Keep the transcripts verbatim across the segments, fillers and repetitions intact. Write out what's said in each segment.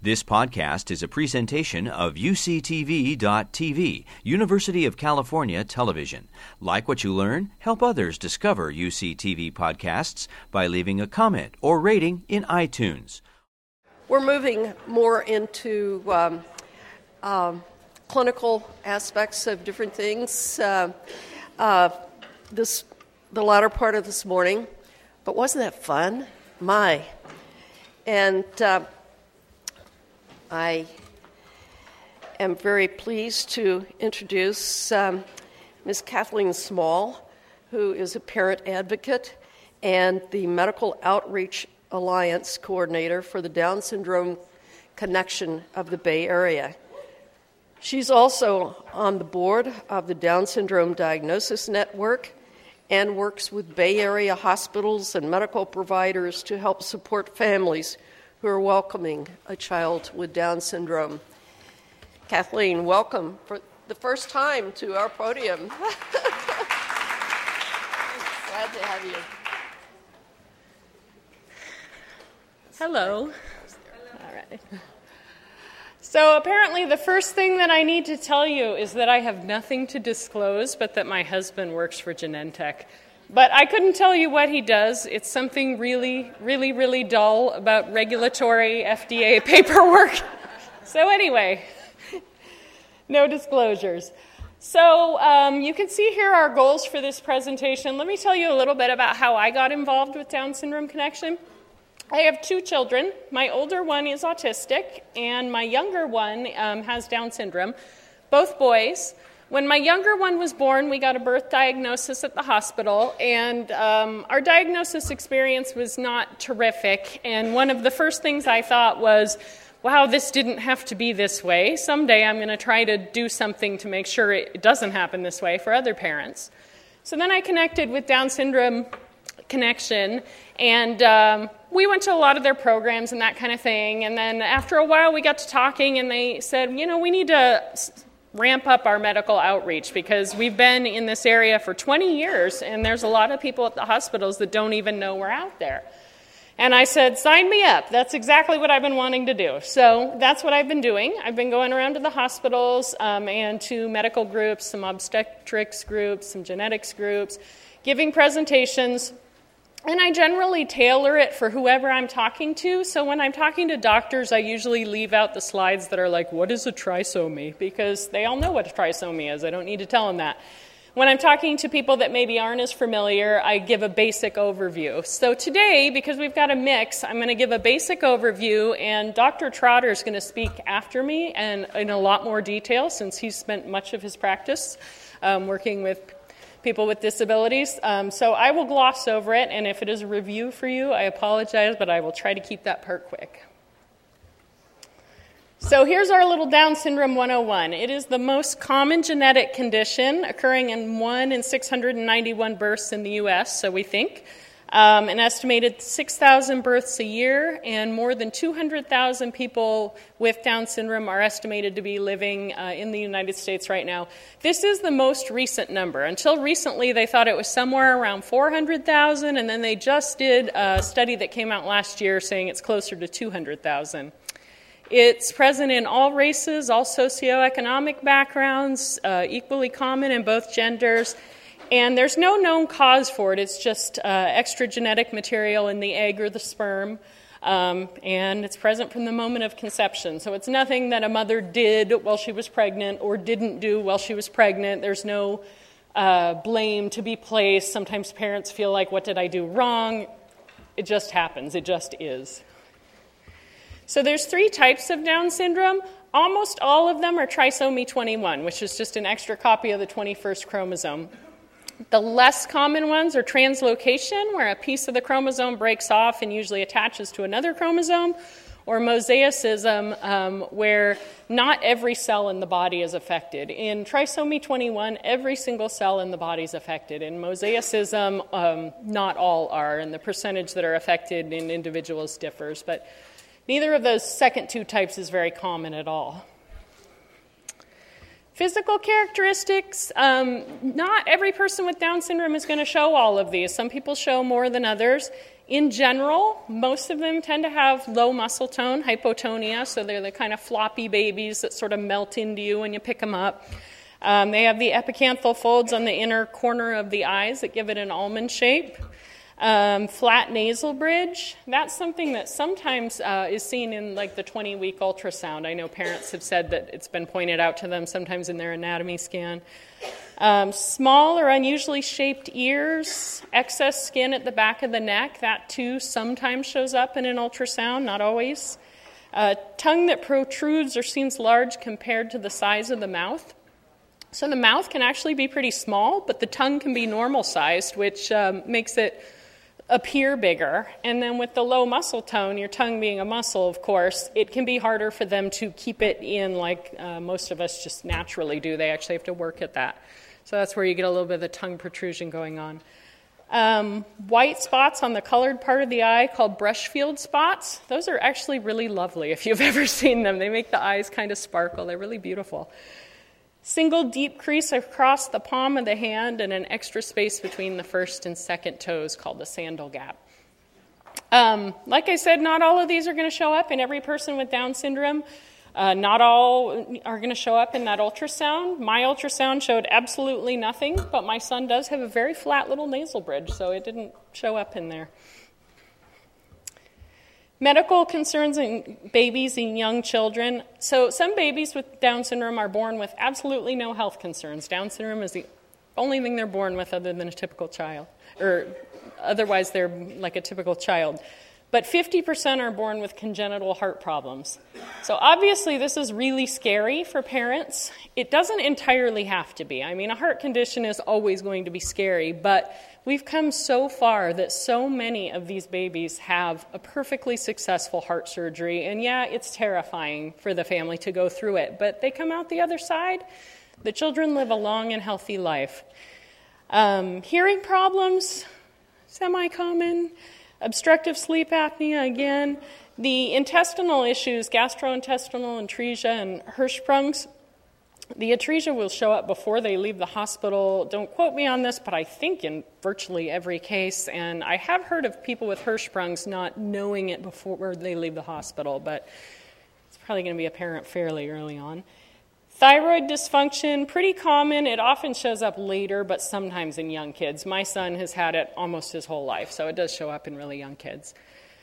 This podcast is a presentation of U C T V dot T V, University of California Television. Like what you learn? Help others discover U C T V podcasts by leaving a comment or rating in iTunes. We're moving more into um, um, clinical aspects of different things uh, uh, this the latter part of this morning. But wasn't that fun? My. And uh, I am very pleased to introduce um, Miz Kathleen Small, who is a parent advocate and the Medical Outreach Alliance coordinator for the Down Syndrome Connection of the Bay Area. She's also on the board of the Down Syndrome Diagnosis Network and works with Bay Area hospitals and medical providers to help support families who are welcoming a child with Down syndrome. Kathleen, welcome for the first time to our podium. Glad to have you. Hello. All right. So apparently the first thing that I need to tell you is that I have nothing to disclose, but that my husband works for Genentech. But I couldn't tell you what he does. It's something really, really, really dull about regulatory F D A paperwork. So anyway, no disclosures. So um, you can see here our goals for this presentation. Let me tell you a little bit about how I got involved with Down Syndrome Connection. I have two children. My older one is autistic, and my younger one um, has Down syndrome, both boys. When my younger one was born, we got a birth diagnosis at the hospital, and um, our diagnosis experience was not terrific. And one of the first things I thought was, wow, this didn't have to be this way. Someday I'm going to try to do something to make sure it doesn't happen this way for other parents. So then I connected with Down Syndrome Connection, and um, we went to a lot of their programs and that kind of thing. And then after a while, we got to talking, and they said, you know, we need to ramp up our medical outreach because we've been in this area for twenty years, and there's a lot of people at the hospitals that don't even know we're out there. And I said, sign me up. That's exactly what I've been wanting to do. So that's what I've been doing. I've been going around to the hospitals um, and to medical groups, some obstetrics groups, some genetics groups, giving presentations. And I generally tailor it for whoever I'm talking to. So when I'm talking to doctors, I usually leave out the slides that are like, what is a trisomy? Because they all know what a trisomy is. I don't need to tell them that. When I'm talking to people that maybe aren't as familiar, I give a basic overview. So today, because we've got a mix, I'm going to give a basic overview, and Doctor Trotter is going to speak after me and in a lot more detail since he's spent much of his practice um, working with people with disabilities. Um, so I will gloss over it, and if it is a review for you, I apologize, but I will try to keep that part quick. So here's our little Down Syndrome one oh one. It is the most common genetic condition occurring in one in six hundred ninety-one births in the U S, so we think. Um, an estimated six thousand births a year, and more than two hundred thousand people with Down syndrome are estimated to be living uh, in the United States right now. This is the most recent number. Until recently, they thought it was somewhere around four hundred thousand, and then they just did a study that came out last year saying it's closer to two hundred thousand. It's present in all races, all socioeconomic backgrounds, uh, equally common in both genders. And there's no known cause for it. It's just uh, extra genetic material in the egg or the sperm, um, and it's present from the moment of conception. So it's nothing that a mother did while she was pregnant or didn't do while she was pregnant. There's no uh, blame to be placed. Sometimes parents feel like, what did I do wrong? It just happens. It just is. So there's three types of Down syndrome. Almost all of them are trisomy twenty-one, which is just an extra copy of the twenty-first chromosome. The less common ones are translocation, where a piece of the chromosome breaks off and usually attaches to another chromosome, or mosaicism, um, where not every cell in the body is affected. In trisomy twenty-one, every single cell in the body is affected. In mosaicism, um, not all are, and the percentage that are affected in individuals differs. But neither of those second two types is very common at all. Physical characteristics, um, not every person with Down syndrome is going to show all of these. Some people show more than others. In general, most of them tend to have low muscle tone, hypotonia, so they're the kind of floppy babies that sort of melt into you when you pick them up. Um, they have the epicanthal folds on the inner corner of the eyes that give it an almond shape. Um, flat nasal bridge, that's something that sometimes uh, is seen in like the twenty-week ultrasound. I know parents have said that it's been pointed out to them sometimes in their anatomy scan. Um, small or unusually shaped ears, excess skin at the back of the neck, that too sometimes shows up in an ultrasound, not always. Uh, tongue that protrudes or seems large compared to the size of the mouth. So the mouth can actually be pretty small, but the tongue can be normal sized, which um, makes it appear bigger. And then with the low muscle tone, your tongue being a muscle, of course, it can be harder for them to keep it in like uh, most of us just naturally do. They actually have to work at that. So that's where you get a little bit of the tongue protrusion going on. Um, white spots on the colored part of the eye called brush field spots. Those are actually really lovely if you've ever seen them. They make the eyes kind of sparkle. They're really beautiful. Single deep crease across the palm of the hand and an extra space between the first and second toes called the sandal gap. Um, like I said, not all of these are going to show up in every person with Down syndrome. Uh, not all are going to show up in that ultrasound. My ultrasound showed absolutely nothing, but my son does have a very flat little nasal bridge, so it didn't show up in there. Medical concerns in babies and young children. So some babies with Down syndrome are born with absolutely no health concerns. Down syndrome is the only thing they're born with other than a typical child, or otherwise they're like a typical child. But fifty percent are born with congenital heart problems. So obviously this is really scary for parents. It doesn't entirely have to be. I mean, a heart condition is always going to be scary, but we've come so far that so many of these babies have a perfectly successful heart surgery. And yeah, it's terrifying for the family to go through it, but they come out the other side. The children live a long and healthy life. Um, hearing problems, semi-common. Obstructive sleep apnea, again. The intestinal issues, gastrointestinal atresia and Hirschsprung's. The atresia will show up before they leave the hospital. Don't quote me on this, but I think in virtually every case. And I have heard of people with Hirschsprung's not knowing it before they leave the hospital, but it's probably going to be apparent fairly early on. Thyroid dysfunction, pretty common. It often shows up later, but sometimes in young kids. My son has had it almost his whole life, so it does show up in really young kids.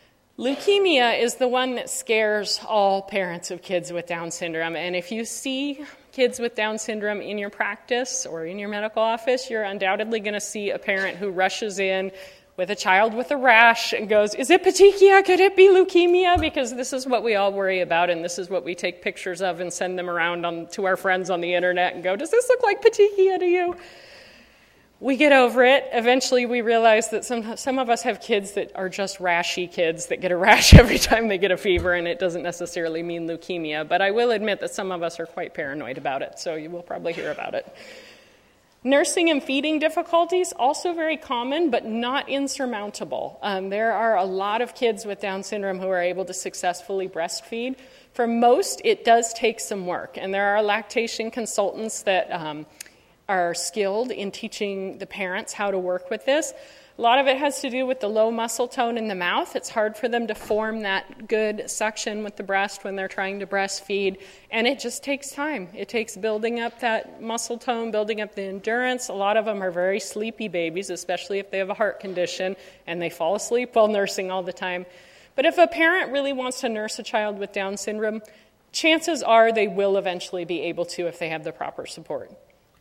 Leukemia is the one that scares all parents of kids with Down syndrome. And if you see kids with Down syndrome in your practice or in your medical office, you're undoubtedly going to see a parent who rushes in with a child with a rash and goes, is it petechia? Could it be leukemia? Because this is what we all worry about, and this is what we take pictures of and send them around on, to our friends on the internet and go, does this look like petechia to you? We get over it. Eventually we realize that some, some of us have kids that are just rashy kids that get a rash every time they get a fever, and it doesn't necessarily mean leukemia. But I will admit that some of us are quite paranoid about it, so you will probably hear about it. Nursing and feeding difficulties, also very common, but not insurmountable. Um, there are a lot of kids with Down syndrome who are able to successfully breastfeed. For most, it does take some work, and there are lactation consultants that um, are skilled in teaching the parents how to work with this. A lot of it has to do with the low muscle tone in the mouth. It's hard for them to form that good suction with the breast when they're trying to breastfeed, and it just takes time. It takes building up that muscle tone, building up the endurance. A lot of them are very sleepy babies, especially if they have a heart condition, and they fall asleep while nursing all the time. But if a parent really wants to nurse a child with Down syndrome, chances are they will eventually be able to if they have the proper support.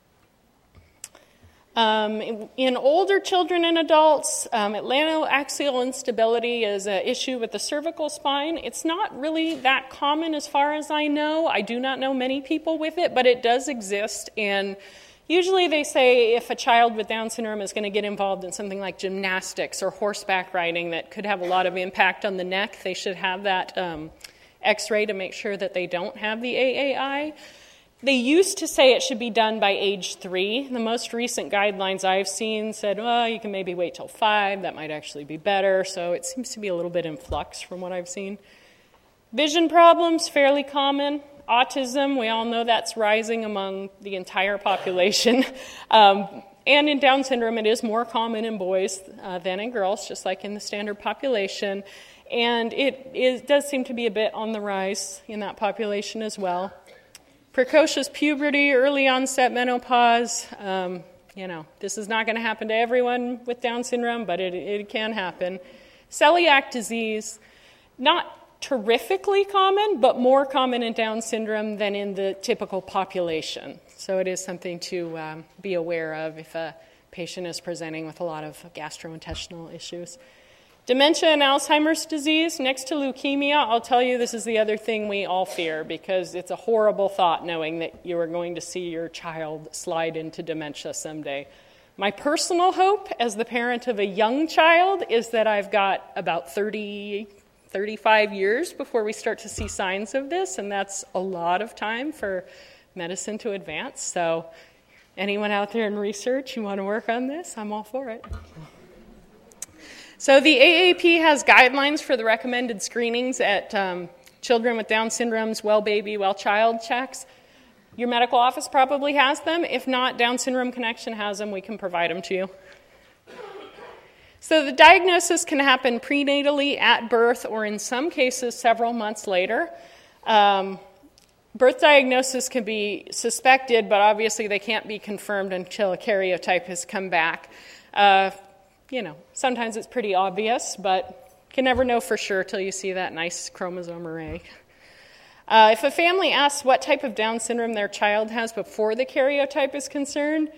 Um, in, in older children and adults, um, atlantoaxial instability is an issue with the cervical spine. It's not really that common as far as I know. I do not know many people with it, but it does exist. And usually they say if a child with Down syndrome is going to get involved in something like gymnastics or horseback riding that could have a lot of impact on the neck, they should have that um, x-ray to make sure that they don't have the A A I. They used to say it should be done by age three. The most recent guidelines I've seen said, well, you can maybe wait till five. That might actually be better. So it seems to be a little bit in flux from what I've seen. Vision problems, fairly common. Autism, we all know that's rising among the entire population. um, and in Down syndrome, it is more common in boys uh, than in girls, just like in the standard population. And it is, does seem to be a bit on the rise in that population as well. Precocious puberty, early onset menopause, um, you know, this is not going to happen to everyone with Down syndrome, but it, it can happen. Celiac disease, not terrifically common, but more common in Down syndrome than in the typical population. So it is something to um, be aware of if a patient is presenting with a lot of gastrointestinal issues. Dementia and Alzheimer's disease, next to leukemia, I'll tell you this is the other thing we all fear, because it's a horrible thought knowing that you are going to see your child slide into dementia someday. My personal hope as the parent of a young child is that I've got about thirty, thirty-five years before we start to see signs of this, and that's a lot of time for medicine to advance. So anyone out there in research, you want to work on this, I'm all for it. So the A A P has guidelines for the recommended screenings at um, children with Down syndrome's well baby, well child checks. Your medical office probably has them. If not, Down Syndrome Connection has them. We can provide them to you. So the diagnosis can happen prenatally at birth, or in some cases several months later. Um, birth diagnosis can be suspected, but obviously they can't be confirmed until a karyotype has come back. Uh, You know, sometimes it's pretty obvious, but you can never know for sure till you see that nice chromosome array. Uh, if a family asks what type of Down syndrome their child has before the karyotype is concerned,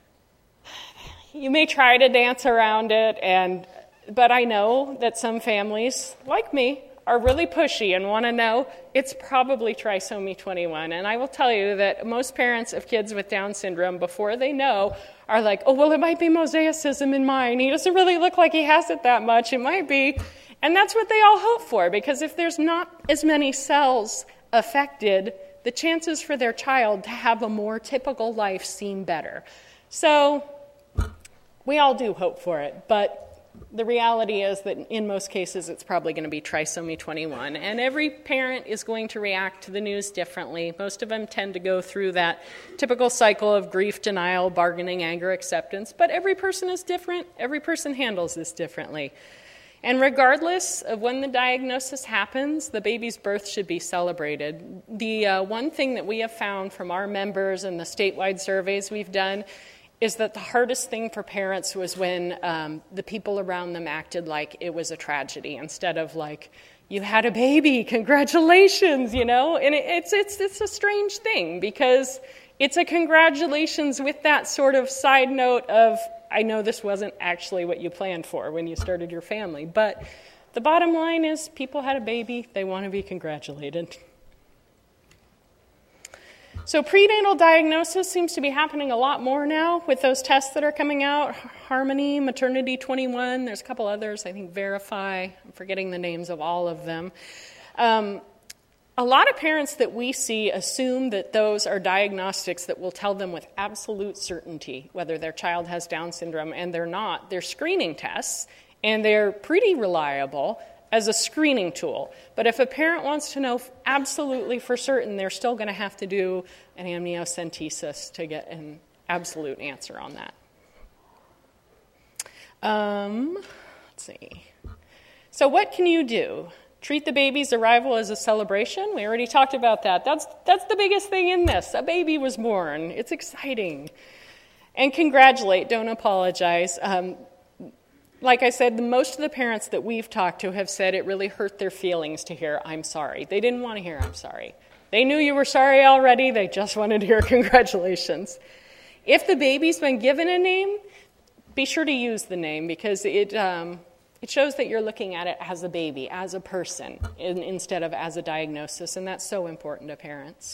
you may try to dance around it, and but I know that some families, like me, are really pushy and want to know it's probably trisomy twenty-one. And I will tell you that most parents of kids with Down syndrome, before they know, are like, oh, well, it might be mosaicism in mine. He doesn't really look like he has it that much. It might be. And that's what they all hope for, because if there's not as many cells affected, the chances for their child to have a more typical life seem better. So we all do hope for it, but the reality is that in most cases it's probably going to be trisomy twenty-one, and every parent is going to react to the news differently. Most of them tend to go through that typical cycle of grief, denial, bargaining, anger, acceptance, but every person is different. Every person handles this differently. And regardless of when the diagnosis happens, the baby's birth should be celebrated. The uh, one thing that we have found from our members and the statewide surveys we've done is that the hardest thing for parents was when um, the people around them acted like it was a tragedy, instead of like, you had a baby, congratulations, you know? And it, it's, it's, it's a strange thing, because it's a congratulations with that sort of side note of, I know this wasn't actually what you planned for when you started your family, but the bottom line is people had a baby, they want to be congratulated. So prenatal diagnosis seems to be happening a lot more now with those tests that are coming out. Harmony, Maternity twenty-one, there's a couple others, I think Verify. I'm forgetting the names of all of them. Um, a lot of parents that we see assume that those are diagnostics that will tell them with absolute certainty whether their child has Down syndrome, and they're not. They're screening tests, and they're pretty reliable as a screening tool. But if a parent wants to know absolutely for certain, they're still going to have to do an amniocentesis to get an absolute answer on that. Um, let's see. So what can you do? Treat the baby's arrival as a celebration. We already talked about that. That's, that's the biggest thing in this. A baby was born. It's exciting. And congratulate, don't apologize. Um, Like I said, most of the parents that we've talked to have said it really hurt their feelings to hear, I'm sorry. They didn't want to hear, I'm sorry. They knew you were sorry already. They just wanted to hear congratulations. If the baby's been given a name, be sure to use the name, because it um, it shows that you're looking at it as a baby, as a person, in, instead of as a diagnosis, and that's so important to parents.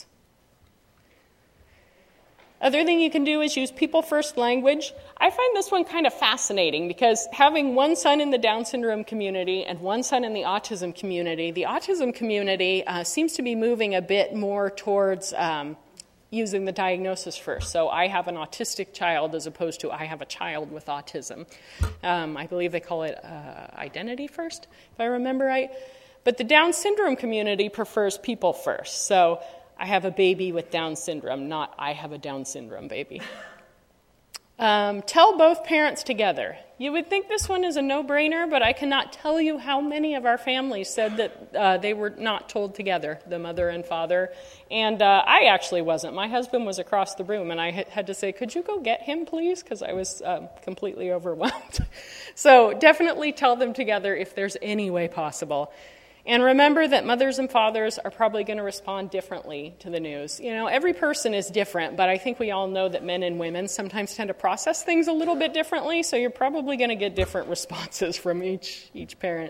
Other thing you can do is use people-first language. I find this one kind of fascinating, because having one son in the Down syndrome community and one son in the autism community, the autism community uh, seems to be moving a bit more towards um, using the diagnosis first. So I have an autistic child as opposed to I have a child with autism. Um, I believe they call it uh, identity first, if I remember right. But the Down syndrome community prefers people first. So I have a baby with Down syndrome, not I have a Down syndrome baby. Um, tell both parents together. You would think this one is a no-brainer, but I cannot tell you how many of our families said that uh, they were not told together, the mother and father. And uh, I actually wasn't. My husband was across the room, and I had to say, could you go get him, please? Because I was um, completely overwhelmed. So definitely tell them together if there's any way possible. And remember that mothers and fathers are probably going to respond differently to the news. You know, every person is different, but I think we all know that men and women sometimes tend to process things a little bit differently, so you're probably going to get different responses from each, each parent.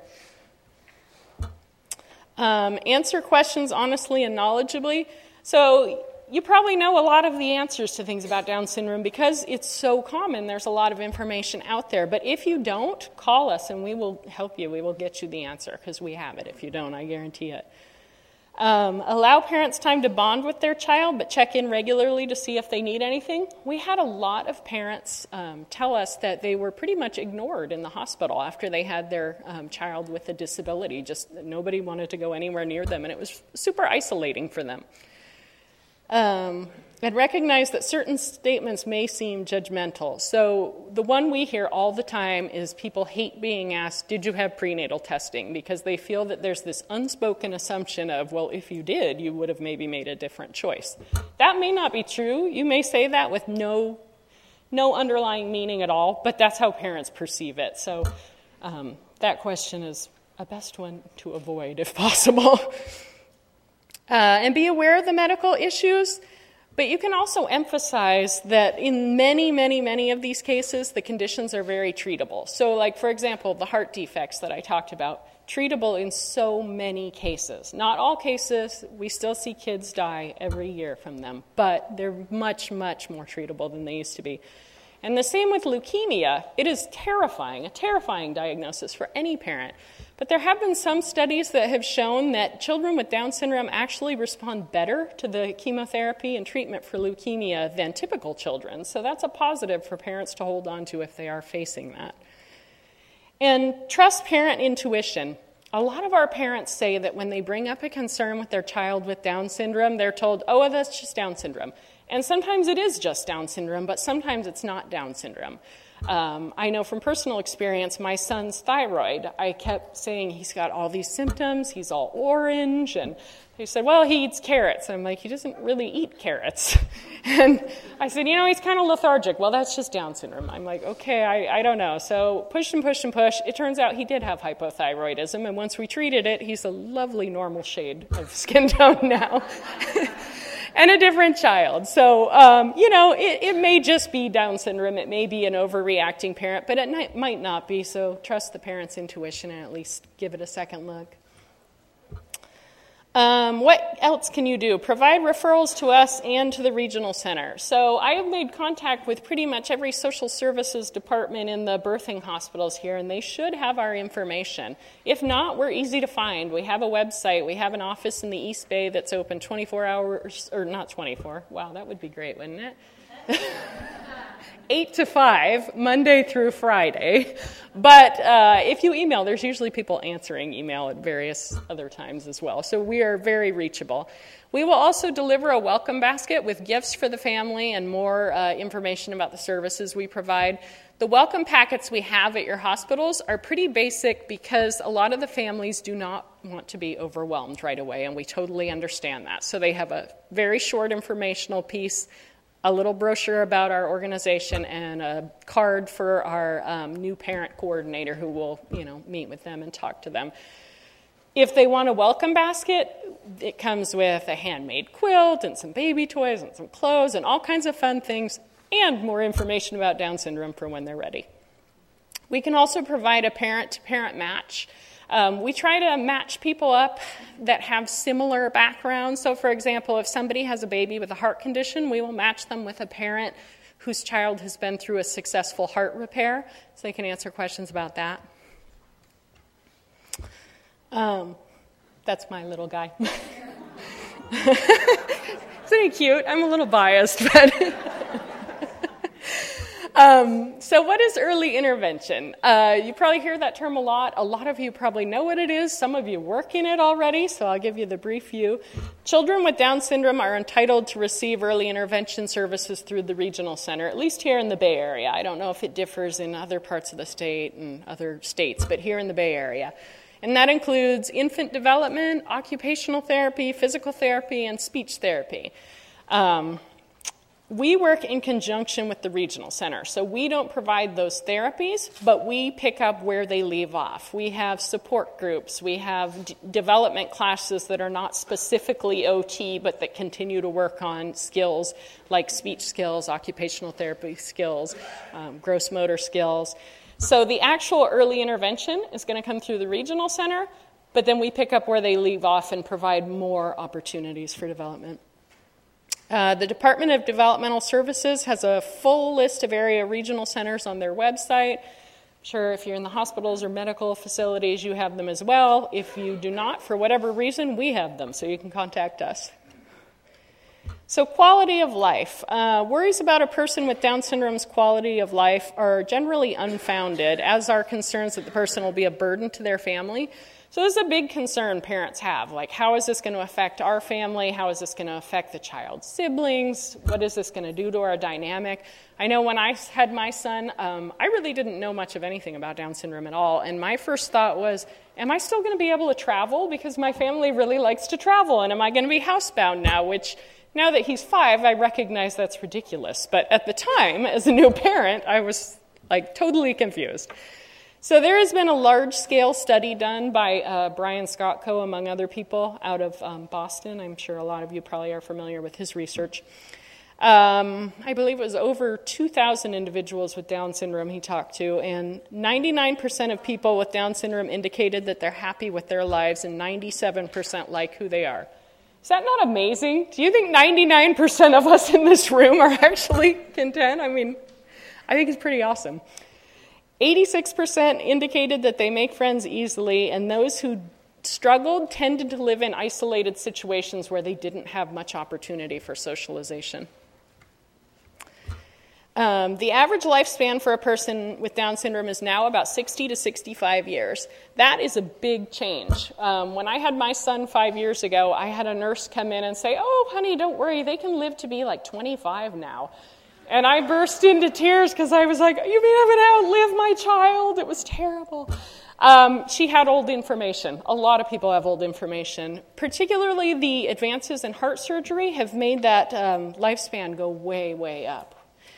Um, answer questions honestly and knowledgeably. So you probably know a lot of the answers to things about Down syndrome because it's so common. There's a lot of information out there. But if you don't, call us and we will help you. We will get you the answer because we have it. If you don't, I guarantee it. Um, allow parents time to bond with their child, but check in regularly to see if they need anything. We had a lot of parents um, tell us that they were pretty much ignored in the hospital after they had their um, child with a disability. Just nobody wanted to go anywhere near them, and it was super isolating for them. Um, and recognize that certain statements may seem judgmental. So the one we hear all the time is people hate being asked, did you have prenatal testing? Because they feel that there's this unspoken assumption of, well, if you did, you would have maybe made a different choice. That may not be true. You may say that with no, no underlying meaning at all, but that's how parents perceive it. So um, that question is a best one to avoid if possible. Uh, and be aware of the medical issues, but you can also emphasize that in many, many, many of these cases, the conditions are very treatable. So like, for example, the heart defects that I talked about, treatable in so many cases. Not all cases, we still see kids die every year from them, but they're much, much more treatable than they used to be. And the same with leukemia. It is terrifying, a terrifying diagnosis for any parent. But there have been some studies that have shown that children with Down syndrome actually respond better to the chemotherapy and treatment for leukemia than typical children. So that's a positive for parents to hold on to if they are facing that. And trust parent intuition. A lot of our parents say that when they bring up a concern with their child with Down syndrome, they're told, oh, that's just Down syndrome. And sometimes it is just Down syndrome, but sometimes it's not Down syndrome. Um, I know from personal experience, my son's thyroid, I kept saying he's got all these symptoms, he's all orange, and they said, well, he eats carrots. I'm like, he doesn't really eat carrots. And I said, you know, he's kind of lethargic. Well, that's just Down syndrome. I'm like, okay, I, I don't know. So push and push and push. It turns out he did have hypothyroidism, and once we treated it, he's a lovely normal shade of skin tone now. And a different child. So, um, you know, it, it may just be Down syndrome. It may be an overreacting parent, but it might not be. So trust the parent's intuition and at least give it a second look. Um, what else can you do? Provide referrals to us and to the regional center. So I have made contact with pretty much every social services department in the birthing hospitals here, and they should have our information. If not, we're easy to find. We have a website. We have an office in the East Bay that's open twenty-four hours, or not twenty-four. Wow, that would be great, wouldn't it? eight to five, Monday through Friday. But uh, if you email, there's usually people answering email at various other times as well. So we are very reachable. We will also deliver a welcome basket with gifts for the family and more uh, information about the services we provide. The welcome packets we have at your hospitals are pretty basic because a lot of the families do not want to be overwhelmed right away, and we totally understand that. So they have a very short informational piece, a little brochure about our organization, and a card for our um, new parent coordinator who will, you know, meet with them and talk to them. If they want a welcome basket, it comes with a handmade quilt and some baby toys and some clothes and all kinds of fun things and more information about Down syndrome for when they're ready. We can also provide a parent-to-parent match. Um, we try to match people up that have similar backgrounds. So, for example, if somebody has a baby with a heart condition, we will match them with a parent whose child has been through a successful heart repair, so they can answer questions about that. Um, that's my little guy. Isn't he cute? I'm a little biased, but... Um, so what is early intervention? Uh, you probably hear that term a lot. A lot of you probably know what it is. Some of you work in it already, so I'll give you the brief view. Children with Down syndrome are entitled to receive early intervention services through the regional center, at least here in the Bay Area. I don't know if it differs in other parts of the state and other states, but here in the Bay Area. And that includes infant development, occupational therapy, physical therapy, and speech therapy. Um, We work in conjunction with the regional center, so we don't provide those therapies, but we pick up where they leave off. We have support groups. We have d- development classes that are not specifically O T, but that continue to work on skills like speech skills, occupational therapy skills, um, gross motor skills. So the actual early intervention is going to come through the regional center, but then we pick up where they leave off and provide more opportunities for development. Uh, the Department of Developmental Services has a full list of area regional centers on their website. I'm sure if you're in the hospitals or medical facilities, you have them as well. If you do not, for whatever reason, we have them, so you can contact us. So quality of life. Uh, worries about a person with Down syndrome's quality of life are generally unfounded, as are concerns that the person will be a burden to their family. So this is a big concern parents have, like how is this going to affect our family? How is this going to affect the child's siblings? What is this going to do to our dynamic? I know when I had my son, um, I really didn't know much of anything about Down syndrome at all, and my first thought was, am I still going to be able to travel? Because my family really likes to travel, and am I going to be housebound now? Which, now that he's five, I recognize that's ridiculous. But at the time, as a new parent, I was like totally confused. So there has been a large-scale study done by uh, Brian Skotko, among other people, out of um, Boston. I'm sure a lot of you probably are familiar with his research. Um, I believe it was over two thousand individuals with Down syndrome he talked to, and ninety-nine percent of people with Down syndrome indicated that they're happy with their lives, and ninety-seven percent like who they are. Is that not amazing? Do you think ninety-nine percent of us in this room are actually content? I mean, I think it's pretty awesome. eighty-six percent indicated that they make friends easily, and those who struggled tended to live in isolated situations where they didn't have much opportunity for socialization. Um, the average lifespan for a person with Down syndrome is now about sixty to sixty-five years. That is a big change. Um, when I had my son five years ago, I had a nurse come in and say, "Oh, honey, don't worry, they can live to be like twenty-five now." And I burst into tears because I was like, you mean I'm going to outlive my child? It was terrible. Um, she had old information. A lot of people have old information. Particularly the advances in heart surgery have made that um, lifespan go way, way up.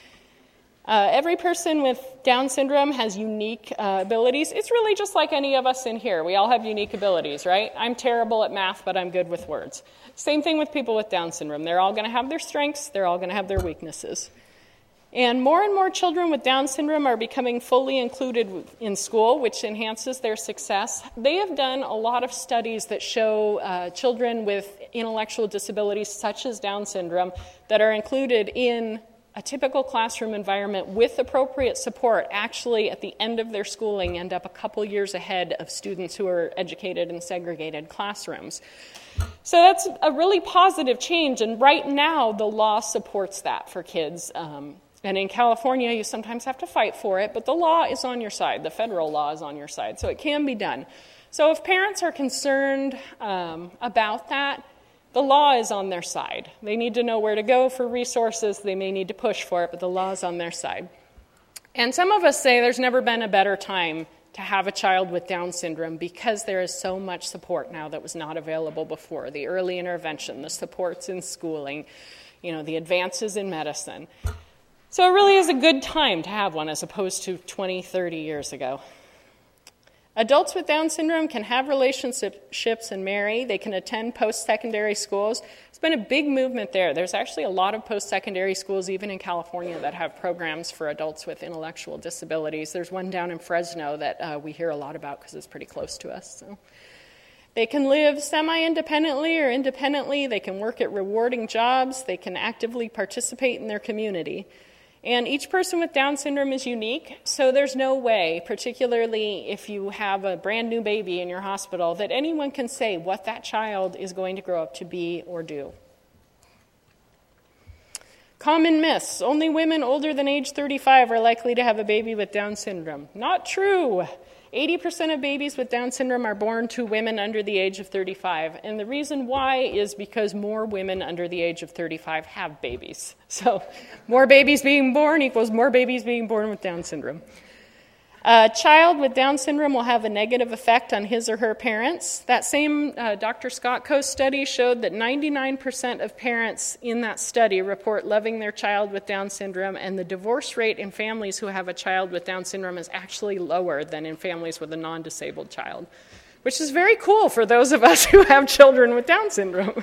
Uh, every person with Down syndrome has unique uh, abilities. It's really just like any of us in here. We all have unique abilities, right? I'm terrible at math, but I'm good with words. Same thing with people with Down syndrome. They're all going to have their strengths. They're all going to have their weaknesses. And more and more children with Down syndrome are becoming fully included in school, which enhances their success. They have done a lot of studies that show uh, children with intellectual disabilities, such as Down syndrome, that are included in a typical classroom environment with appropriate support, actually at the end of their schooling end up a couple years ahead of students who are educated in segregated classrooms. So that's a really positive change, and right now the law supports that for kids. Um, And in California, you sometimes have to fight for it, but the law is on your side. The federal law is on your side, so it can be done. So if parents are concerned um, about that, the law is on their side. They need to know where to go for resources. They may need to push for it, but the law is on their side. And some of us say there's never been a better time to have a child with Down syndrome because there is so much support now that was not available before. The early intervention, the supports in schooling, you know, the advances in medicine. So it really is a good time to have one as opposed to twenty, thirty years ago. Adults with Down syndrome can have relationships and marry. They can attend post-secondary schools. It's been a big movement there. There's actually a lot of post-secondary schools, even in California, that have programs for adults with intellectual disabilities. There's one down in Fresno that uh, we hear a lot about because it's pretty close to us. So. They can live semi-independently or independently. They can work at rewarding jobs. They can actively participate in their community. And each person with Down syndrome is unique, so there's no way, particularly if you have a brand new baby in your hospital, that anyone can say what that child is going to grow up to be or do. Common myths. Only women older than age thirty-five are likely to have a baby with Down syndrome. Not true. eighty percent of babies with Down syndrome are born to women under the age of thirty-five. And the reason why is because more women under the age of thirty-five have babies. So more babies being born equals more babies being born with Down syndrome. A child with Down syndrome will have a negative effect on his or her parents. That same uh, Doctor Scott Coast study showed that ninety-nine percent of parents in that study report loving their child with Down syndrome, and the divorce rate in families who have a child with Down syndrome is actually lower than in families with a non-disabled child, which is very cool for those of us who have children with Down syndrome.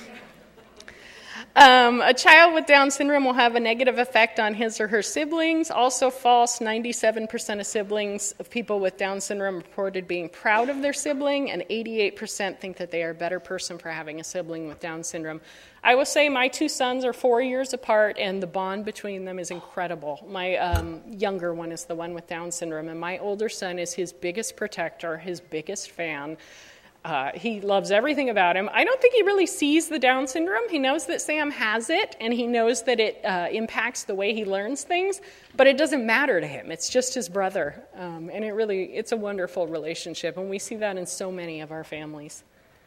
Um, a child with Down syndrome will have a negative effect on his or her siblings. Also false, ninety-seven percent of siblings of people with Down syndrome reported being proud of their sibling, and eighty-eight percent think that they are a better person for having a sibling with Down syndrome. I will say my two sons are four years apart, and the bond between them is incredible. My um, younger one is the one with Down syndrome, and my older son is his biggest protector, his biggest fan. Uh, he loves everything about him. I don't think he really sees the Down syndrome. He knows that Sam has it, and he knows that it uh, impacts the way he learns things, but it doesn't matter to him. It's just his brother, um, and it really, it's a wonderful relationship, and we see that in so many of our families.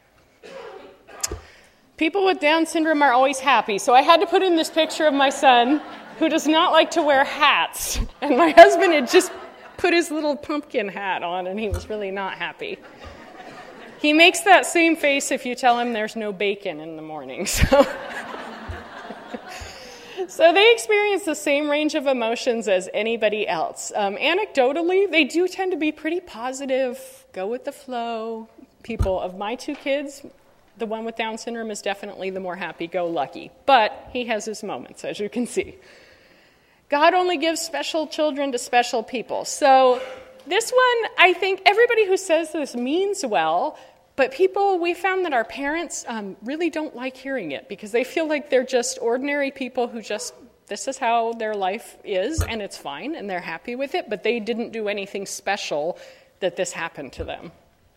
People with Down syndrome are always happy, so I had to put in this picture of my son, who does not like to wear hats, and my husband had just put his little pumpkin hat on, and he was really not happy. He makes that same face if you tell him there's no bacon in the morning. So, so they experience the same range of emotions as anybody else. Um, anecdotally, they do tend to be pretty positive, go with the flow people. Of my two kids, the one with Down syndrome is definitely the more happy-go-lucky. But he has his moments, as you can see. God only gives special children to special people. So this one, I think everybody who says this means well, but people, we found that our parents um, really don't like hearing it because they feel like they're just ordinary people who just, this is how their life is, and it's fine, and they're happy with it, but they didn't do anything special that this happened to them.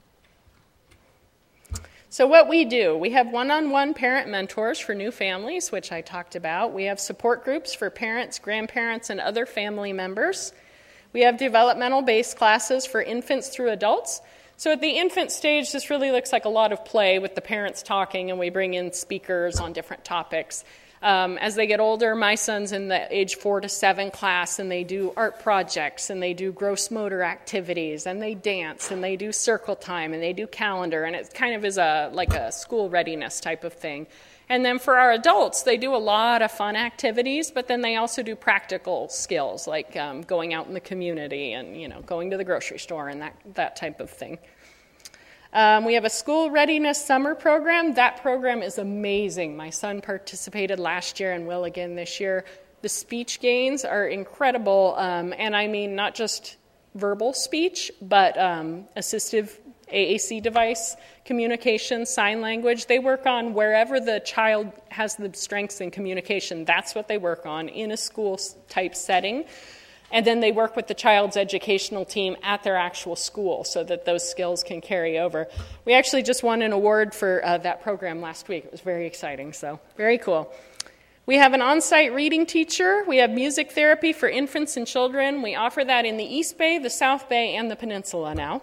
So what we do, we have one-on-one parent mentors for new families, which I talked about. We have support groups for parents, grandparents, and other family members. We have developmental-based classes for infants through adults. So at the infant stage, this really looks like a lot of play with the parents talking, and we bring in speakers on different topics. Um, as they get older, my son's in the age four to seven class, and they do art projects, and they do gross motor activities, and they dance, and they do circle time, and they do calendar, and it kind of is a like a school readiness type of thing. And then for our adults, they do a lot of fun activities, but then they also do practical skills, like um, going out in the community and, you know, going to the grocery store and that, that type of thing. Um, we have a school readiness summer program. That program is amazing. My son participated last year and will again this year. The speech gains are incredible, um, and I mean not just verbal speech, but um, assistive A A C device, communication, sign language. They work on wherever the child has the strengths in communication. That's what they work on in a school-type setting. And then they work with the child's educational team at their actual school so that those skills can carry over. We actually just won an award for uh, that program last week. It was very exciting, so very cool. We have an on-site reading teacher. We have music therapy for infants and children. We offer that in the East Bay, the South Bay, and the Peninsula now.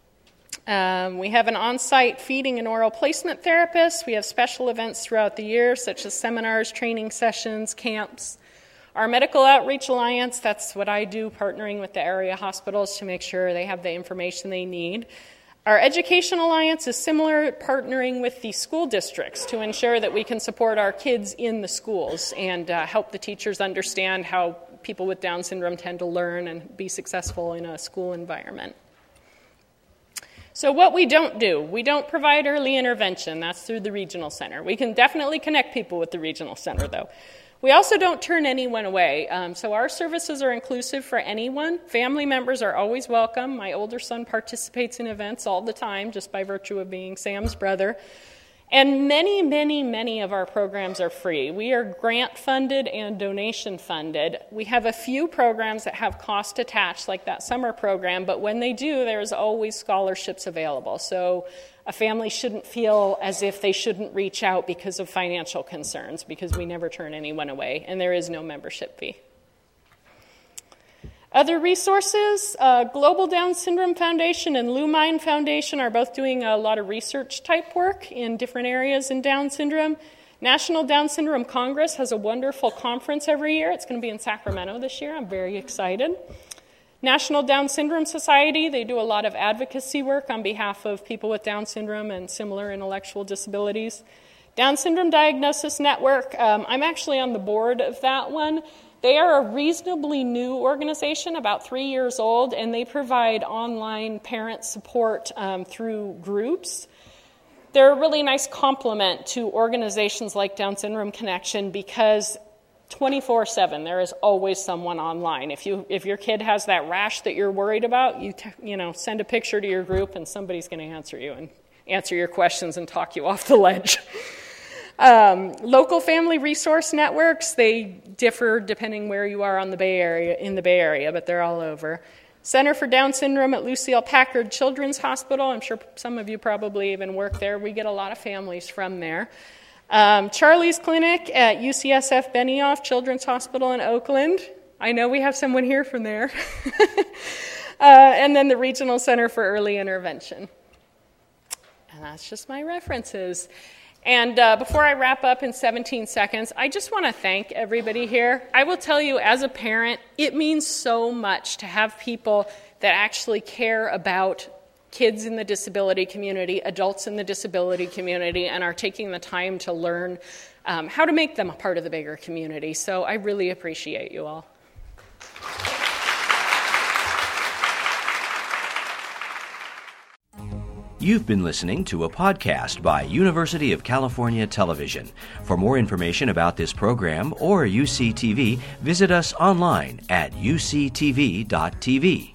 Um, we have an on-site feeding and oral placement therapist. We have special events throughout the year, such as seminars, training sessions, camps. Our Medical Outreach Alliance, that's what I do, partnering with the area hospitals to make sure they have the information they need. Our Education Alliance is similar, partnering with the school districts to ensure that we can support our kids in the schools and uh, help the teachers understand how people with Down syndrome tend to learn and be successful in a school environment. So what we don't do, we don't provide early intervention. That's through the regional center. We can definitely connect people with the regional center, though. We also don't turn anyone away. Um, so our services are inclusive for anyone. Family members are always welcome. My older son participates in events all the time, just by virtue of being Sam's brother. And many, many, many of our programs are free. We are grant-funded and donation-funded. We have a few programs that have cost attached, like that summer program, but when they do, there's always scholarships available. So a family shouldn't feel as if they shouldn't reach out because of financial concerns, because we never turn anyone away, and there is no membership fee. Other resources, uh, Global Down Syndrome Foundation and Lumine Foundation are both doing a lot of research type work in different areas in Down syndrome. National Down Syndrome Congress has a wonderful conference every year. It's going to be in Sacramento this year. I'm very excited. National Down Syndrome Society, they do a lot of advocacy work on behalf of people with Down syndrome and similar intellectual disabilities. Down Syndrome Diagnosis Network, um, I'm actually on the board of that one. They are a reasonably new organization, about three years old, and they provide online parent support um, through groups. They're a really nice complement to organizations like Down Syndrome Connection because twenty-four seven, there is always someone online. If you if your kid has that rash that you're worried about, you t- you know send a picture to your group and somebody's going to answer you and answer your questions and talk you off the ledge. Um, local family resource networks, they differ depending where you are on the Bay Area, in the Bay Area, but they're all over. Center for Down Syndrome at Lucille Packard Children's Hospital. I'm sure some of you probably even work there. We get a lot of families from there. Um, Charlie's Clinic at U C S F Benioff Children's Hospital in Oakland. I know we have someone here from there. uh, and then the Regional Center for Early Intervention. And that's just my references. And uh, before I wrap up in seventeen seconds, I just want to thank everybody here. I will tell you, as a parent, it means so much to have people that actually care about kids in the disability community, adults in the disability community, and are taking the time to learn um, how to make them a part of the bigger community. So I really appreciate you all. You've been listening to a podcast by University of California Television. For more information about this program or U C T V, visit us online at U C T V dot T V.